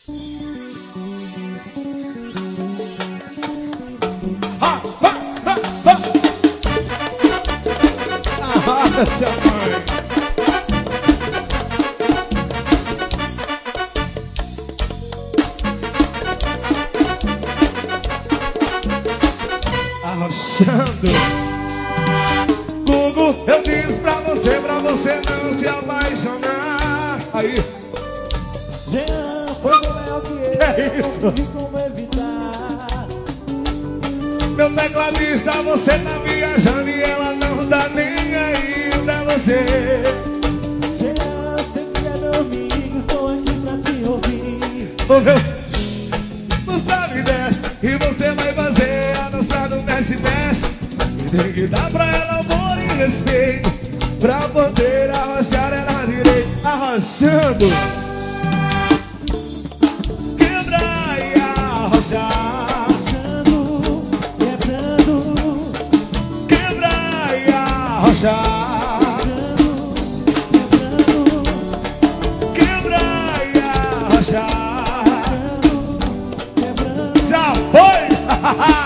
Seu mãe. Arrochando. Gugu, eu disse pra você não se apaixonar. Aí. Jean, foi o mel que eu isso? não vi como evitar. Meu tecladista, você tá viajando e ela não tá nem aí pra você. Jean, sempre é meu amigo, estou aqui pra te ouvir. Ô meu, não sabe desce e você vai fazer a dança do desce-desce. E tem que dar pra ela amor e respeito, pra poder arrochar ela direito. Arrochando. Quebrar e arrochar. Quebrar e arrochar. Quebrar e arrochar. Já foi!